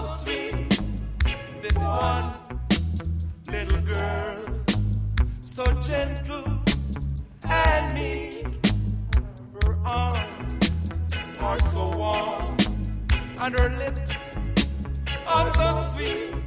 so sweet. This one little girl, so gentle and meek. Her arms are so warm, and her lips are so sweet.